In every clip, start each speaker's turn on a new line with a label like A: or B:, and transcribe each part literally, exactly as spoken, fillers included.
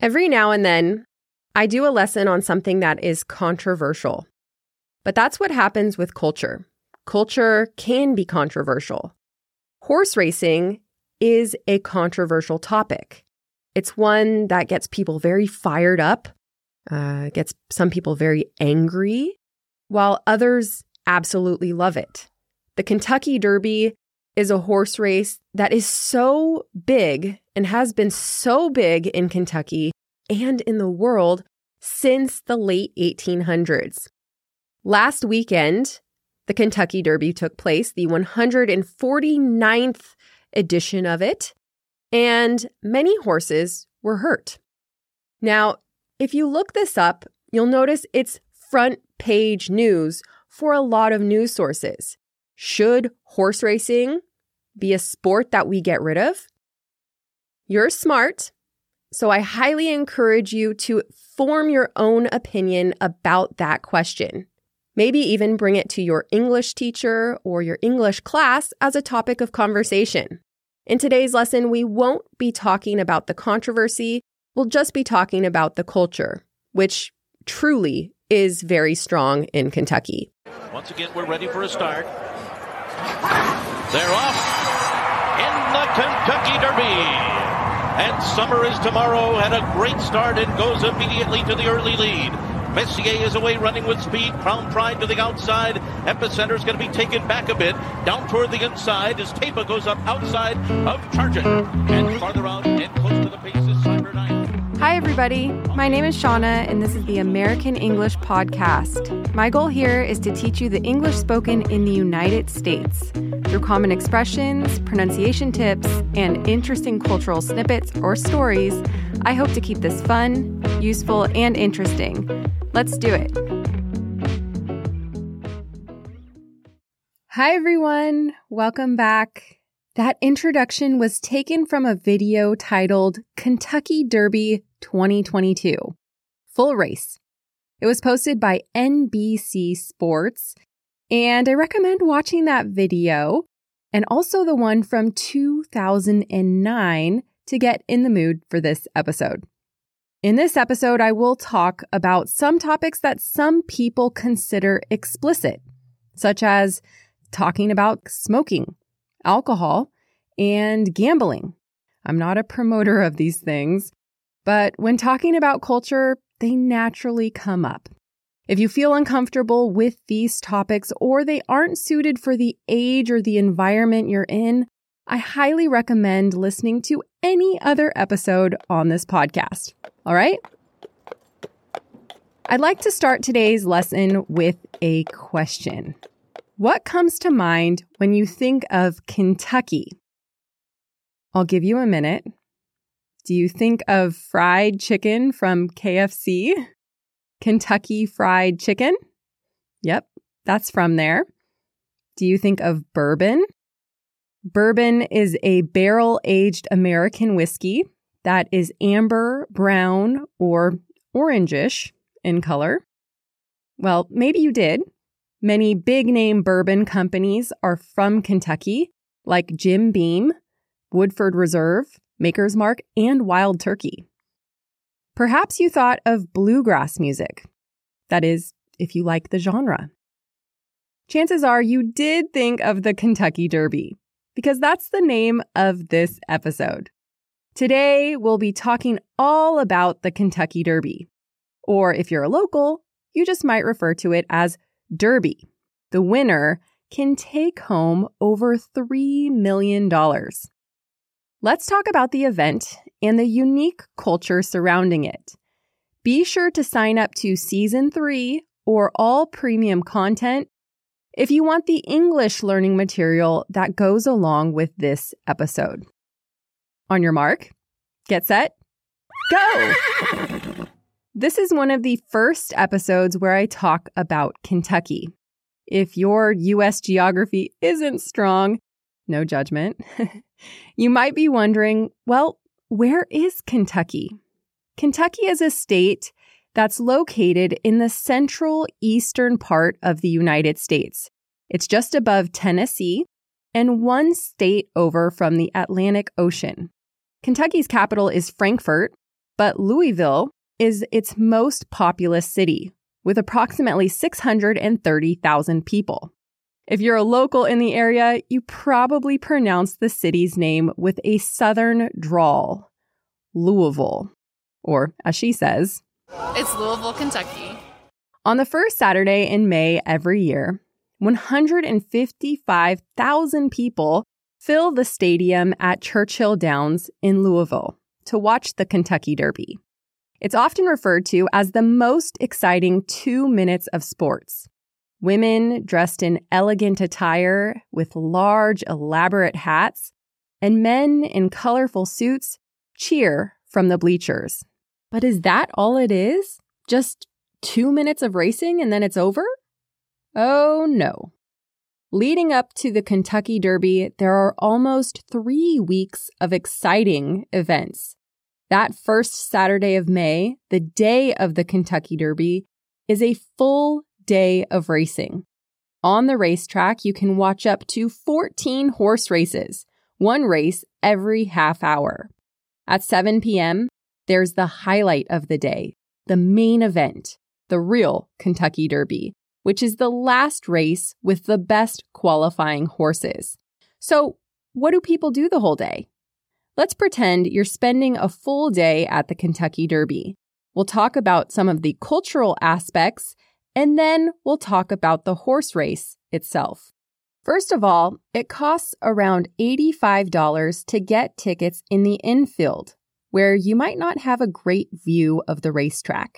A: Every now and then, I do a lesson on something that is controversial. But that's what happens with culture. Culture can be controversial. Horse racing is a controversial topic. It's one that gets people very fired up, uh, gets some people very angry, while others absolutely love it. The Kentucky Derby is a horse race that is so big and has been so big in Kentucky and in the world since the late eighteen hundreds. Last weekend, the Kentucky Derby took place, the one hundred forty-ninth edition of it, and many horses were hurt. Now, if you look this up, you'll notice it's front page news for a lot of news sources. Should horse racing be a sport that we get rid of? You're smart, so I highly encourage you to form your own opinion about that question. Maybe even bring it to your English teacher or your English class as a topic of conversation. In today's lesson, we won't be talking about the controversy. We'll just be talking about the culture, which truly is very strong in Kentucky.
B: Once again, we're ready for a start. They're off in the Kentucky Derby. And summer is tomorrow, had a great start and goes immediately to the early lead. Messier is away running with speed. Crown Pride to the outside. Epicenter is going to be taken back a bit. Down toward the inside as Tapa goes up outside of Chargent. And farther out and close to the pace is Cyberknife.
C: Hi, everybody. My name is Shauna, and this is the American English Podcast. My goal here is to teach you the English spoken in the United States through common expressions, pronunciation tips, and interesting cultural snippets or stories. I hope to keep this fun, useful, and interesting. Let's do it. Hi, everyone. Welcome back. That introduction was taken from a video titled Kentucky Derby twenty twenty-two, Full Race. It was posted by N B C Sports, and I recommend watching that video and also the one from two thousand nine to get in the mood for this episode. In this episode, I will talk about some topics that some people consider explicit, such as talking about smoking, alcohol, and gambling. I'm not a promoter of these things, but when talking about culture, they naturally come up. If you feel uncomfortable with these topics or they aren't suited for the age or the environment you're in, I highly recommend listening to any other episode on this podcast. All right? I'd like to start today's lesson with a question. What comes to mind when you think of Kentucky? I'll give you a minute. Do you think of fried chicken from K F C? Kentucky Fried Chicken? Yep, that's from there. Do you think of bourbon? Bourbon is a barrel-aged American whiskey that is amber, brown, or orangish in color. Well, maybe you did. Many big-name bourbon companies are from Kentucky, like Jim Beam, Woodford Reserve, Maker's Mark, and Wild Turkey. Perhaps you thought of bluegrass music. That is, if you like the genre. Chances are you did think of the Kentucky Derby, because that's the name of this episode. Today, we'll be talking all about the Kentucky Derby. Or if you're a local, you just might refer to it as Derby. The winner can take home over three million dollars. Let's talk about the event and the unique culture surrounding it. Be sure to sign up to Season three or all premium content if you want the English learning material that goes along with this episode. On your mark, get set, go! This is one of the first episodes where I talk about Kentucky. If your U S geography isn't strong, no judgment, you might be wondering, well, where is Kentucky? Kentucky is a state that's located in the central eastern part of the United States. It's just above Tennessee and one state over from the Atlantic Ocean. Kentucky's capital is Frankfort, But Louisville is its most populous city, with approximately six hundred thirty thousand people. If you're a local in the area, you probably pronounce the city's name with a southern drawl, Louisville, or as she says,
D: it's Louisville, Kentucky.
C: On the first Saturday in May every year, one hundred fifty-five thousand people fill the stadium at Churchill Downs in Louisville to watch the Kentucky Derby. It's often referred to as the most exciting two minutes of sports. Women dressed in elegant attire with large, elaborate hats, and men in colorful suits cheer from the bleachers. But is that all it is? Just two minutes of racing and then it's over? Oh, no. Leading up to the Kentucky Derby, there are almost three weeks of exciting events. That first Saturday of May, the day of the Kentucky Derby, is a full day of racing. On the racetrack, you can watch up to fourteen horse races, one race every half hour. At seven p.m., there's the highlight of the day, the main event, the real Kentucky Derby, which is the last race with the best qualifying horses. So, what do people do the whole day? Let's pretend you're spending a full day at the Kentucky Derby. We'll talk about some of the cultural aspects, and then we'll talk about the horse race itself. First of all, it costs around eighty-five dollars to get tickets in the infield, where you might not have a great view of the racetrack.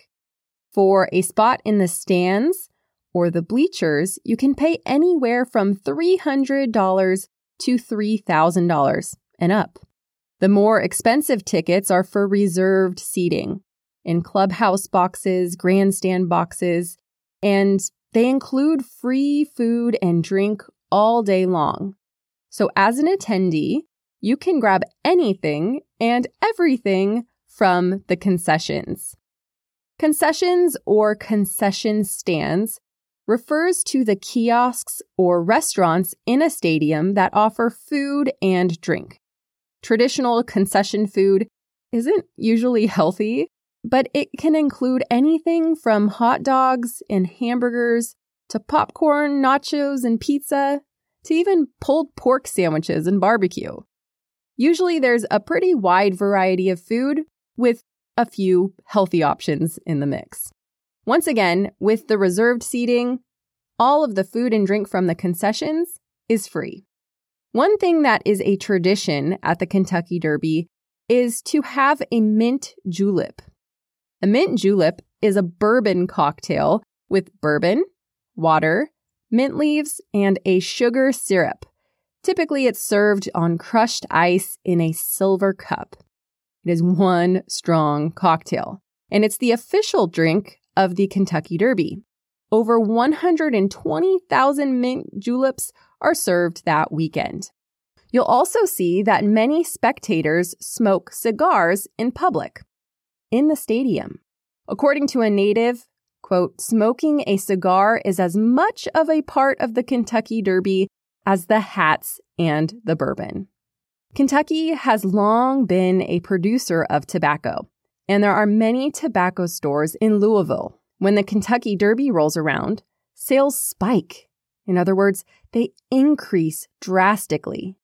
C: For a spot in the stands or the bleachers, you can pay anywhere from three hundred dollars to three thousand dollars and up. The more expensive tickets are for reserved seating in clubhouse boxes, grandstand boxes, and they include free food and drink all day long. So as an attendee, you can grab anything and everything from the concessions. Concessions or concession stands refers to the kiosks or restaurants in a stadium that offer food and drink. Traditional concession food isn't usually healthy, but it can include anything from hot dogs and hamburgers to popcorn, nachos, and pizza, to even pulled pork sandwiches and barbecue. Usually there's a pretty wide variety of food with a few healthy options in the mix. Once again, with the reserved seating, all of the food and drink from the concessions is free. One thing that is a tradition at the Kentucky Derby is to have a mint julep. A mint julep is a bourbon cocktail with bourbon, water, mint leaves, and a sugar syrup. Typically, it's served on crushed ice in a silver cup. It is one strong cocktail, and it's the official drink of the Kentucky Derby. Over one hundred twenty thousand mint juleps are served that weekend. You'll also see that many spectators smoke cigars in public, in the stadium. According to a native, quote, smoking a cigar is as much of a part of the Kentucky Derby as the hats and the bourbon. Kentucky has long been a producer of tobacco, and there are many tobacco stores in Louisville. When the Kentucky Derby rolls around, sales spike. In other words, they increase drastically.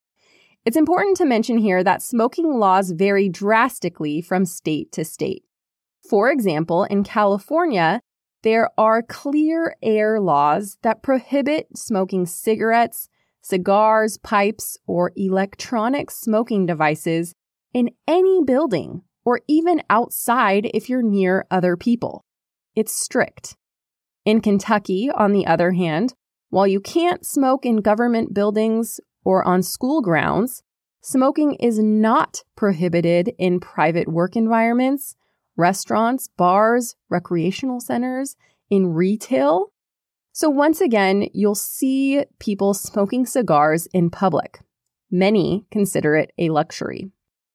C: It's important to mention here that smoking laws vary drastically from state to state. For example, in California, there are clear air laws that prohibit smoking cigarettes, cigars, pipes, or electronic smoking devices in any building or even outside if you're near other people. It's strict. In Kentucky, on the other hand, while you can't smoke in government buildings or on school grounds, smoking is not prohibited in private work environments, restaurants, bars, recreational centers, in retail. So once again, you'll see people smoking cigars in public. Many consider it a luxury.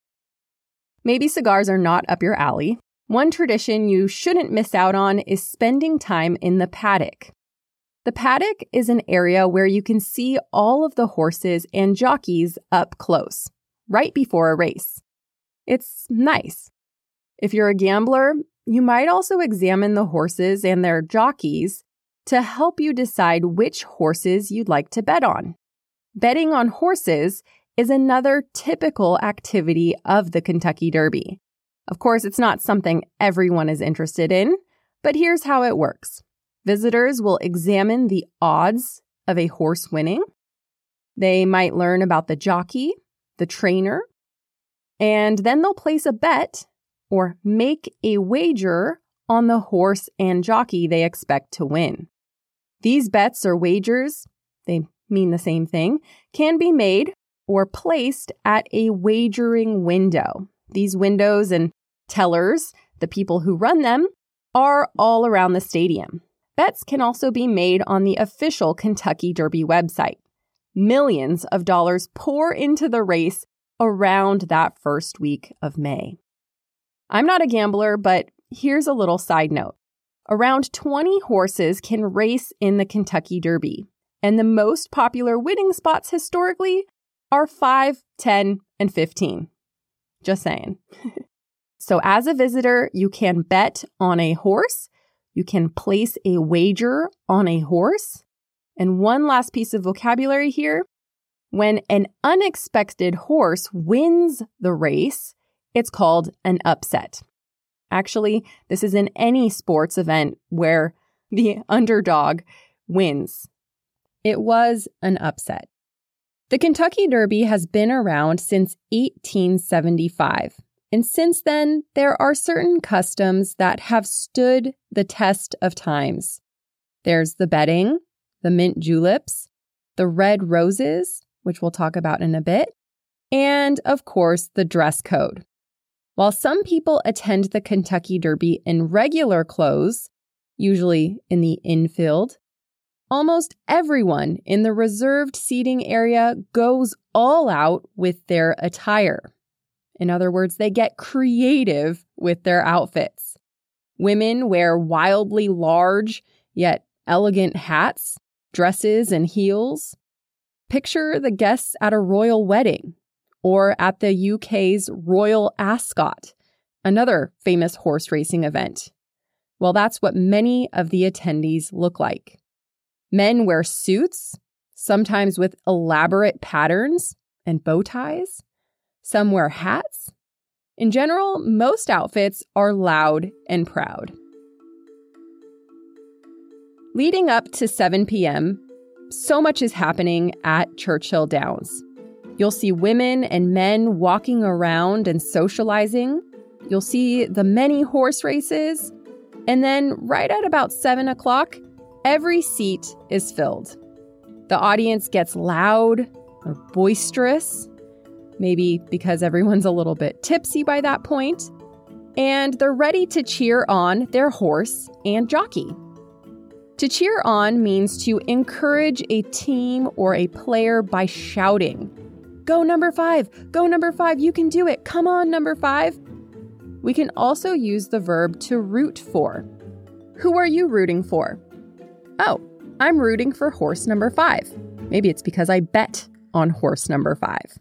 C: Maybe cigars are not up your alley. One tradition you shouldn't miss out on is spending time in the paddock. The paddock is an area where you can see all of the horses and jockeys up close, right before a race. It's nice. If you're a gambler, you might also examine the horses and their jockeys to help you decide which horses you'd like to bet on. Betting on horses is another typical activity of the Kentucky Derby. Of course, it's not something everyone is interested in, but here's how it works. Visitors will examine the odds of a horse winning. They might learn about the jockey, the trainer, and then they'll place a bet or make a wager on the horse and jockey they expect to win. These bets or wagers, they mean the same thing, can be made or placed at a wagering window. These windows and tellers, the people who run them, are all around the stadium. Bets can also be made on the official Kentucky Derby website. Millions of dollars pour into the race around that first week of May. I'm not a gambler, but here's a little side note. Around twenty horses can race in the Kentucky Derby, and the most popular winning spots historically are five, ten, and fifteen. Just saying. So as a visitor, you can bet on a horse, you can place a wager on a horse, and one last piece of vocabulary here. When an unexpected horse wins the race, it's called an upset. Actually, this is in any sports event where the underdog wins. It was an upset. The Kentucky Derby has been around since eighteen seventy-five, and since then, there are certain customs that have stood the test of times. There's the betting, the mint juleps, the red roses, which we'll talk about in a bit, and, of course, the dress code. While some people attend the Kentucky Derby in regular clothes, usually in the infield, almost everyone in the reserved seating area goes all out with their attire. In other words, they get creative with their outfits. Women wear wildly large yet elegant hats, dresses, and heels. Picture the guests at a royal wedding or at the U K's Royal Ascot, another famous horse racing event. Well, that's what many of the attendees look like. Men wear suits, sometimes with elaborate patterns and bow ties. Some wear hats. In general, most outfits are loud and proud. Leading up to seven p.m., so much is happening at Churchill Downs. You'll see women and men walking around and socializing. You'll see the many horse races. And then right at about seven o'clock, every seat is filled. The audience gets loud or boisterous, maybe because everyone's a little bit tipsy by that point, and they're ready to cheer on their horse and jockey. To cheer on means to encourage a team or a player by shouting, "Go number five, go number five, you can do it, come on number five." We can also use the verb to root for. Who are you rooting for? Oh, I'm rooting for horse number five. Maybe it's because I bet on horse number five.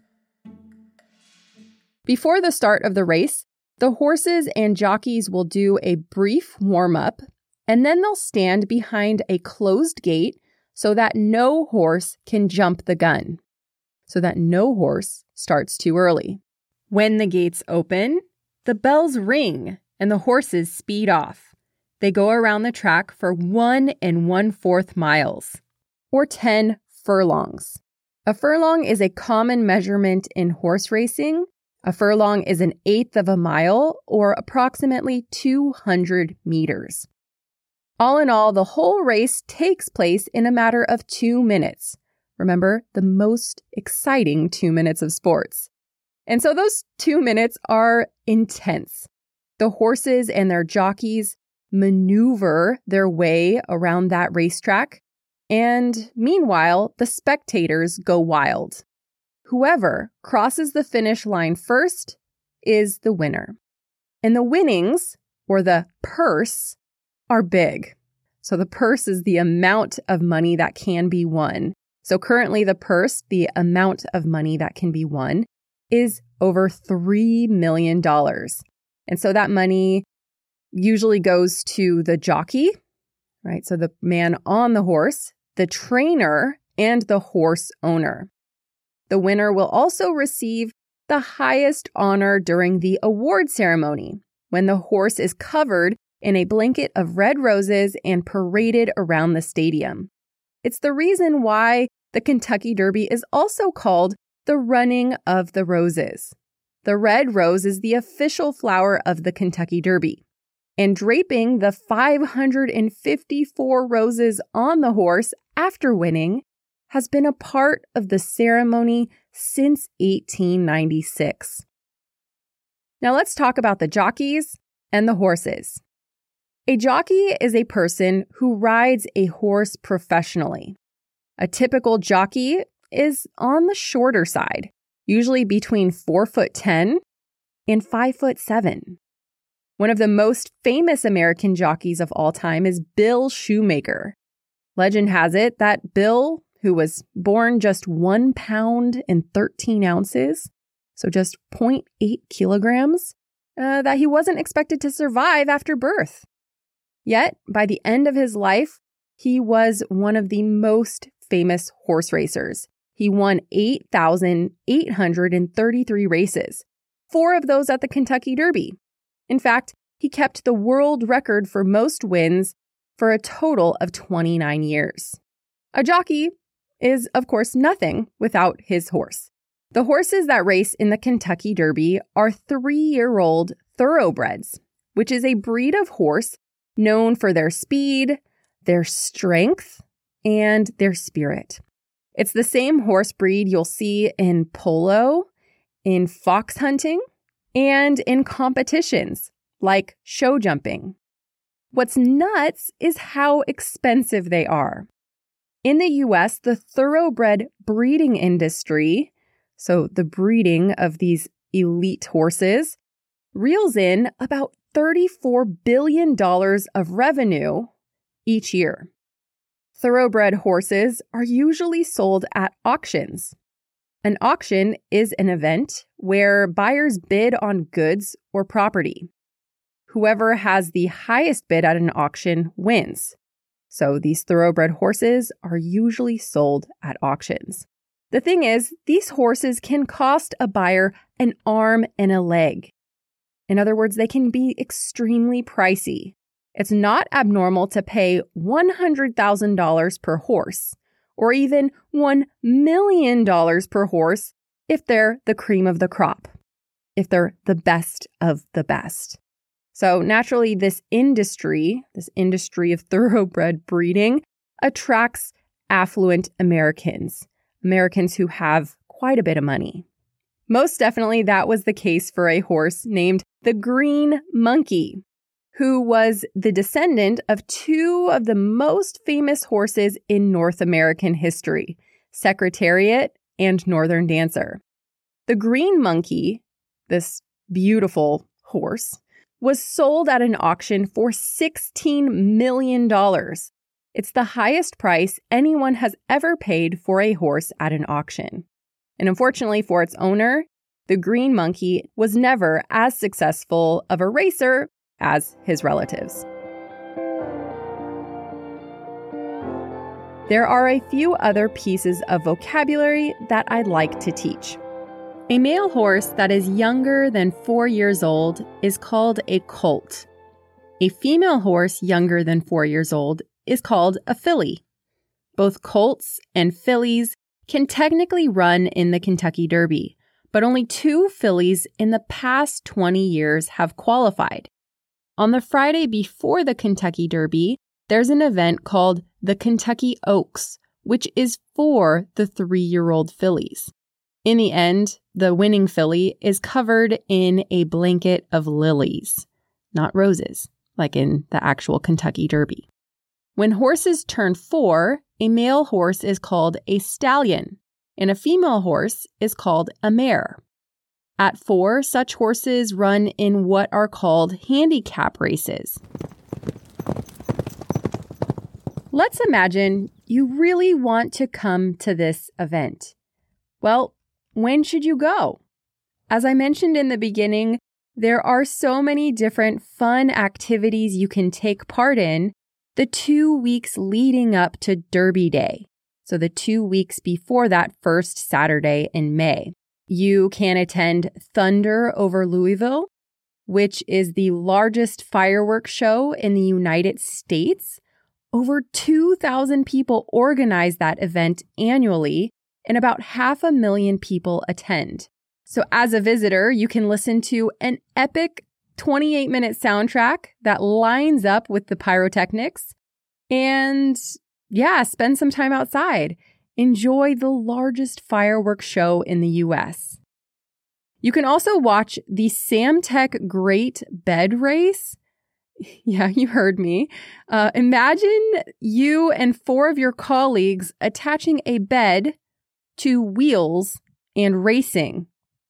C: Before the start of the race, the horses and jockeys will do a brief warm-up, and then they'll stand behind a closed gate so that no horse can jump the gun, so that no horse starts too early. When the gates open, the bells ring and the horses speed off. They go around the track for one and one-fourth miles, or ten furlongs. A furlong is a common measurement in horse racing. A furlong is an eighth of a mile, or approximately two hundred meters. All in all, the whole race takes place in a matter of two minutes. Remember, the most exciting two minutes of sports. And so those two minutes are intense. The horses and their jockeys maneuver their way around that racetrack, and meanwhile, the spectators go wild. Whoever crosses the finish line first is the winner. And the winnings, or the purse, are big. So the purse is the amount of money that can be won. So currently the purse, the amount of money that can be won, is over three million dollars. And so that money usually goes to the jockey, right? So the man on the horse, the trainer, and the horse owner. The winner will also receive the highest honor during the award ceremony, when the horse is covered in a blanket of red roses and paraded around the stadium. It's the reason why the Kentucky Derby is also called the Running of the Roses. The red rose is the official flower of the Kentucky Derby, and draping the five hundred fifty-four roses on the horse after winning has been a part of the ceremony since eighteen ninety-six. Now let's talk about the jockeys and the horses. A jockey is a person who rides a horse professionally. A typical jockey is on the shorter side, usually between four foot ten and five foot seven. One of the most famous American jockeys of all time is Bill Shoemaker. Legend has it that Bill, who was born just one pound and thirteen ounces, so just zero point eight kilograms, uh, that he wasn't expected to survive after birth. Yet, by the end of his life, he was one of the most famous horse racers. He won eight thousand eight hundred thirty-three races, four of those at the Kentucky Derby. In fact, he kept the world record for most wins for a total of twenty-nine years. A jockey is, of course, nothing without his horse. The horses that race in the Kentucky Derby are three-year-old thoroughbreds, which is a breed of horse known for their speed, their strength, and their spirit. It's the same horse breed you'll see in polo, in fox hunting, and in competitions like show jumping. What's nuts is how expensive they are. In the U S, the thoroughbred breeding industry, so the breeding of these elite horses, reels in about thirty-four billion dollars of revenue each year. Thoroughbred horses are usually sold at auctions. An auction is an event where buyers bid on goods or property. Whoever has the highest bid at an auction wins. So these thoroughbred horses are usually sold at auctions. The thing is, these horses can cost a buyer an arm and a leg. In other words, they can be extremely pricey. It's not abnormal to pay one hundred thousand dollars per horse, or even one million dollars per horse if they're the cream of the crop, if they're the best of the best. So naturally, this industry, this industry of thoroughbred breeding, attracts affluent Americans, Americans who have quite a bit of money. Most definitely, that was the case for a horse named the Green Monkey, who was the descendant of two of the most famous horses in North American history, Secretariat and Northern Dancer. The Green Monkey, this beautiful horse, was sold at an auction for sixteen million dollars. It's the highest price anyone has ever paid for a horse at an auction. And unfortunately for its owner, the Green Monkey was never as successful of a racer as his relatives. There are a few other pieces of vocabulary that I'd like to teach. A male horse that is younger than four years old is called a colt. A female horse younger than four years old is called a filly. Both colts and fillies can technically run in the Kentucky Derby, but only two fillies in the past twenty years have qualified. On the Friday before the Kentucky Derby, there's an event called the Kentucky Oaks, which is for the three-year-old fillies. In the end, the winning filly is covered in a blanket of lilies, not roses, like in the actual Kentucky Derby. When horses turn four, a male horse is called a stallion, and a female horse is called a mare. At four, such horses run in what are called handicap races. Let's imagine you really want to come to this event. Well, when should you go? As I mentioned in the beginning, There are so many different fun activities you can take part in the two weeks leading up to Derby Day. So the two weeks before that first Saturday in May. You can attend Thunder over Louisville, which is the largest fireworks show in the United States. Over two thousand people organize that event annually, and about half a million people attend. So as a visitor, you can listen to an epic twenty-eight minute soundtrack that lines up with the pyrotechnics and, yeah, spend some time outside. Enjoy the largest fireworks show in the U S. You can also watch the Samtec Great Bed Race. Yeah, you heard me. Uh, imagine you and four of your colleagues attaching a bed to wheels and racing.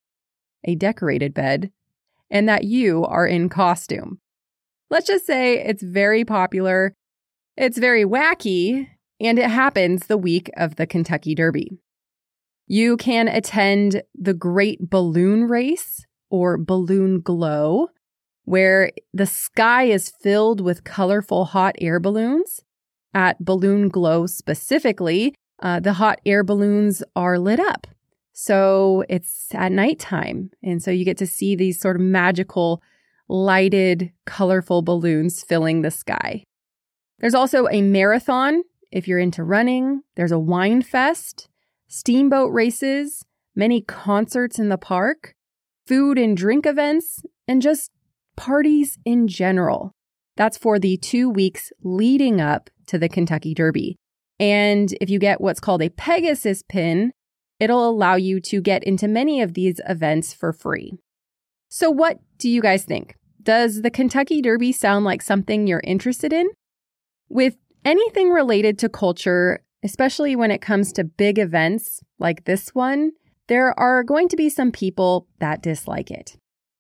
C: A decorated bed, and that you are in costume. Let's just say it's very popular, it's very wacky, and it happens the week of the Kentucky Derby. You can attend the Great Balloon Race, or Balloon Glow, where the sky is filled with colorful hot air balloons. At Balloon Glow specifically, uh, the hot air balloons are lit up. So it's at nighttime. And so you get to see these sort of magical, lighted, colorful balloons filling the sky. There's also a marathon if you're into running. There's a wine fest, steamboat races, many concerts in the park, food and drink events, and just parties in general. That's for the two weeks leading up to the Kentucky Derby. And if you get what's called a Pegasus pin, it'll allow you to get into many of these events for free. So what do you guys think? Does the Kentucky Derby sound like something you're interested in? With anything related to culture, especially when it comes to big events like this one, there are going to be some people that dislike it.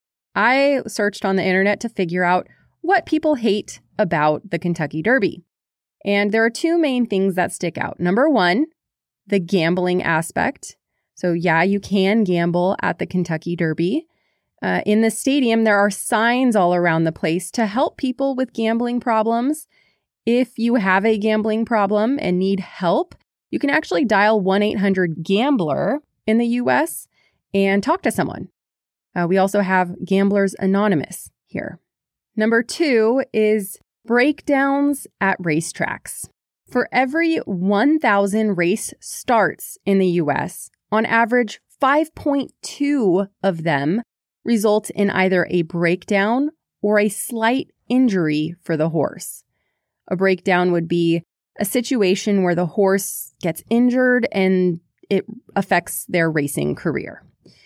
C: I searched on the internet to figure out what people hate about the Kentucky Derby. And there are two main things that stick out. Number one, the gambling aspect. So yeah, you can gamble at the Kentucky Derby. Uh, in the stadium, there are signs all around the place to help people with gambling problems. If you have a gambling problem and need help, you can actually dial one eight hundred gambler in the U S and talk to someone. Uh, we also have Gamblers Anonymous here. Number two is breakdowns at racetracks. For every one thousand race starts in the U S, on average, five point two of them result in either a breakdown or a slight injury for the horse. A breakdown would be a situation where the horse gets injured and it affects their racing career.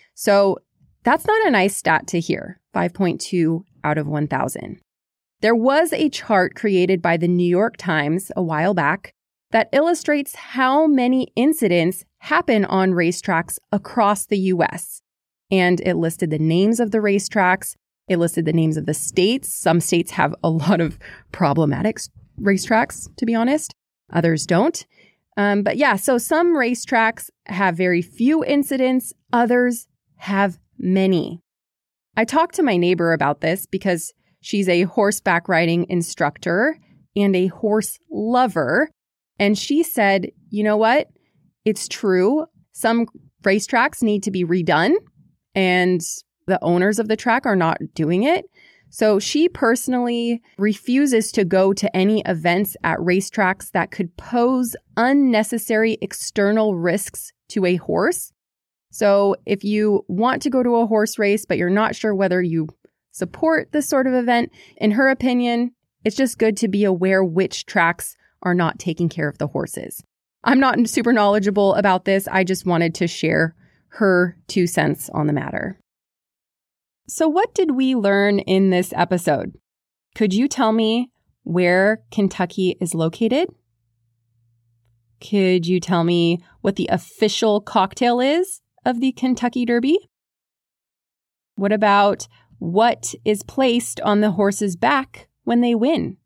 C: So that's not a nice stat to hear, five point two out of one thousand. There was a chart created by the New York Times a while back that illustrates how many incidents happen on racetracks across the U S. And it listed the names of the racetracks. It listed the names of the states. Some states have a lot of problematic racetracks, to be honest. Others don't. Um, but yeah, so some racetracks have very few incidents. Others have many. I talked to my neighbor about this because she's a horseback riding instructor and a horse lover. And she said, you know what? It's true. Some racetracks need to be redone and the owners of the track are not doing it. So she personally refuses to go to any events at racetracks that could pose unnecessary external risks to a horse. So if you want to go to a horse race, but you're not sure whether you support this sort of event, in her opinion, it's just good to be aware which tracks are not taking care of the horses. I'm not super knowledgeable about this. I just wanted to share her two cents on the matter. So what did we learn in this episode? Could you tell me where Kentucky is located? Could you tell me what the official cocktail is of the Kentucky Derby? What about what is placed on the horse's back when they win?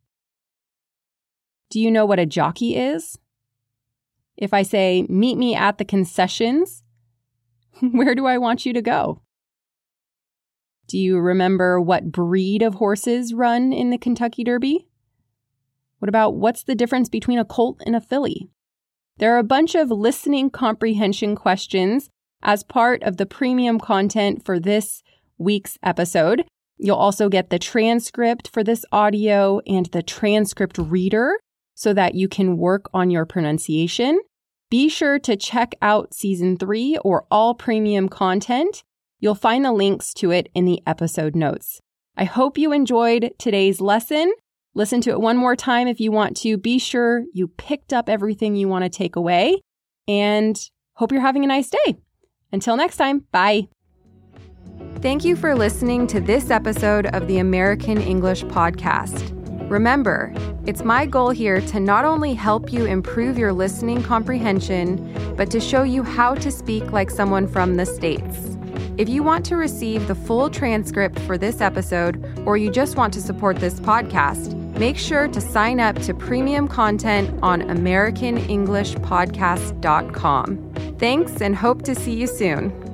C: Do you know what a jockey is? If I say, meet me at the concessions, where do I want you to go? Do you remember what breed of horses run in the Kentucky Derby? What about what's the difference between a colt and a filly? There are a bunch of listening comprehension questions as part of the premium content for this week's episode. You'll also get the transcript for this audio and the transcript reader so that you can work on your pronunciation. Be sure to check out season three or all premium content. You'll find the links to it in the episode notes. I hope you enjoyed today's lesson. Listen to it one more time if you want to. Be sure you picked up everything you want to take away, and hope you're having a nice day. Until next time, bye.
A: Thank you for listening to this episode of the American English Podcast. Remember, it's my goal here to not only help you improve your listening comprehension, but to show you how to speak like someone from the States. If you want to receive the full transcript for this episode, or you just want to support this podcast, make sure to sign up to premium content on American English Podcast dot com. Thanks, and hope to see you soon.